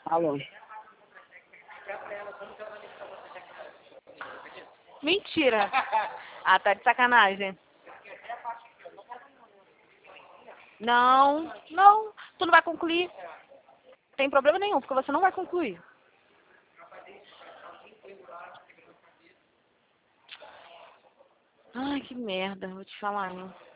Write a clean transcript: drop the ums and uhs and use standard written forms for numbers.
Alô. Mentira. Ah, tá de sacanagem. Não, não. Tu não vai concluir. Tem problema nenhum, porque você não vai concluir. Ai, que merda. Vou te falar, hein.